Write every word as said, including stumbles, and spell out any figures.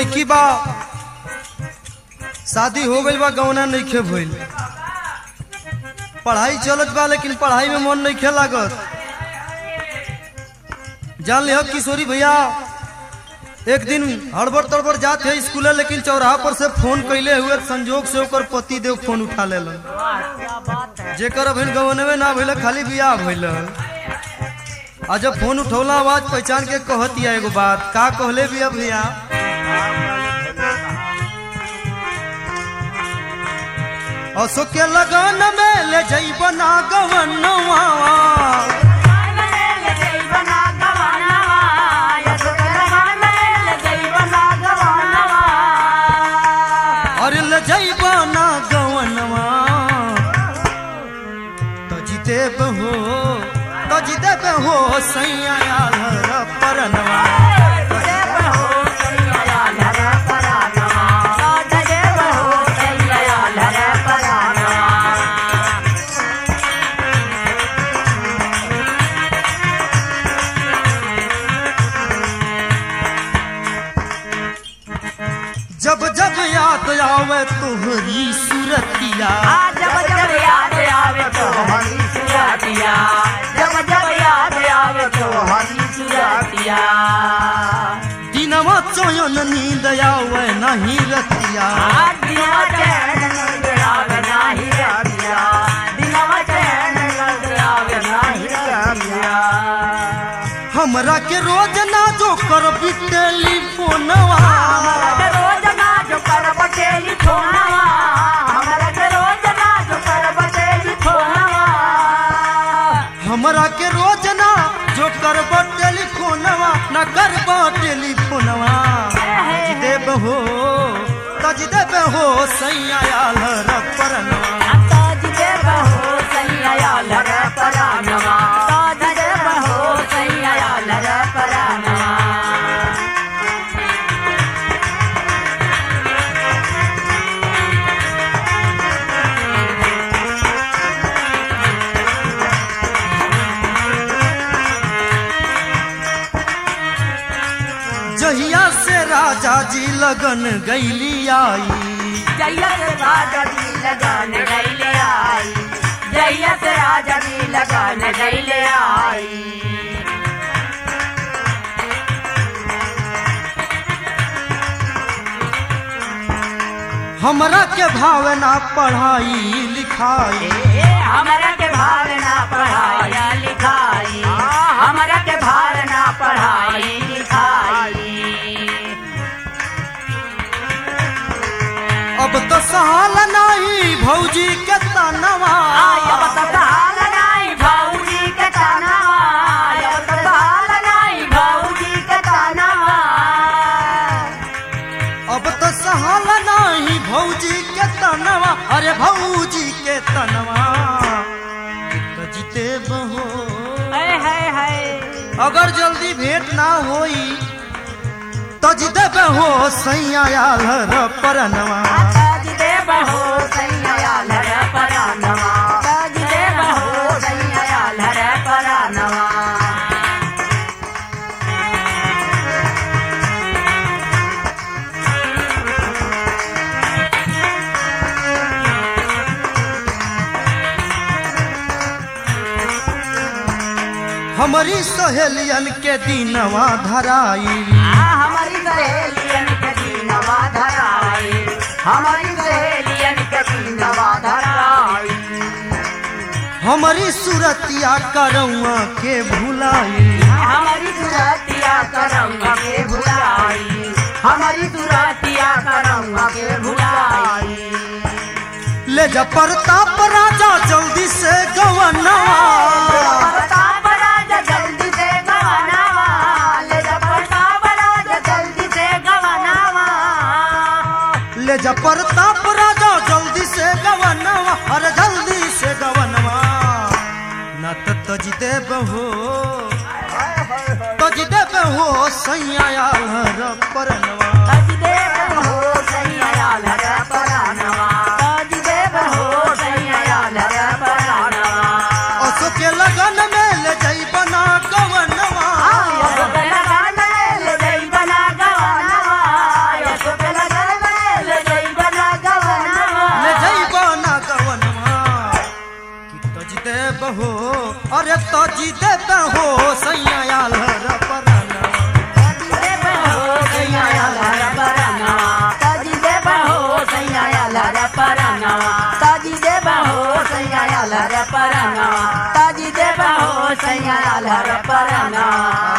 लड़की बा शादी हो गई बा गौना नहीं खे भइल पढ़ाई चलत बा लेकिन पढ़ाई में मन नहीं खे लागत। जान ले किशोरी भैया एक दिन हड़बड़ तड़बड़ जात है स्कूल लेकिन चौराहा पर से फोन कैले हुए संजोग से ओकर पति देव फोन उठा ले जेकर अभिन गवने में ना भइल खाली बियाह भइल। आ जब फोन उठौला आवाज पहचान के कहती है एगो बात का कहले बिया भैया असो के लगन में ले जइब ना गवनवा अरे ले जइब ना गवनवा तजिते बहो तजिते बहो सैया यार परनवा जब जब याद आवे तुम्हारी सूरतिया जब जब याद आवे तुम्हारी सूरतिया जब जब याद आवे तुम्हारी सूरतिया दिनवा चयन नींद आवे नहीं रतिया दिनवा चैन नींद आवे नहीं रतिया दिनवा चैन नींद आवे नहीं रतिया हमरा के रोज ना जो कर टेलीफोनवा हमरा के रोज ना जो करब टेलीफोनवा न करब टेलीफोनवा तज देब हो तज देब हो सैया यार परनवा तज देब हो सैया यार परनवा तज देब हो सैया यार परनवा जहिया से राजा जी लगन गैली आई जहिया से राजा जी लगन गैले आई जहिया से राजा जी लगन गैले आई हमरा के भावना पढ़ाई लिखाई हमरा के भावना पढ़ाई लिखाई हमरा के भावना पढ़ाई लिखाई अब तो सहाल नहीं भौजी के तनवा अब तो सहाल नहीं भौजी के तनवा अब तो सहाल नहीं भौजी के तनवा अब तो सहाल नहीं भौजी के तनवा अरे भौजी के तनवा तजिते बहो अगर जल्दी भेंट ना होई तज देब हो सैया यार परनवा तज देब हो सैया यार परनवा तज देब हो सैया यार परनवा हमारी सहेलियन के दिनवा धराई हमारी सहेलियन के दिनवा धराई हमारी सहेलियन के दिनवा धराई हमारी सूरतिया करौआ के भुलाई हमारी सूरतिया करौआ के भुलाई हमारी सूरतिया करौआ के भुलाई ले जा प्रताप राजा जल्दी से गवनवा ले जा प्रताप राजा जल्दी से गवनवा अरे जल्दी से गवनवा न तज देब हो तज देब हो सैया यार परनवा तज देब हो सैया यार परनवा तज देब हो सैया यार परनवा असो के लगन में ले जइब ना गवनवा लगन में ले जइब ना गवनवा अरे तजी देता हो सैया लहर पराना तजी देबा हो सैया लहर पराना तजी देबा हो सैया लहर पराना तजी देबा हो सैया लहर पराना तजी देबा हो सैया लहर पराना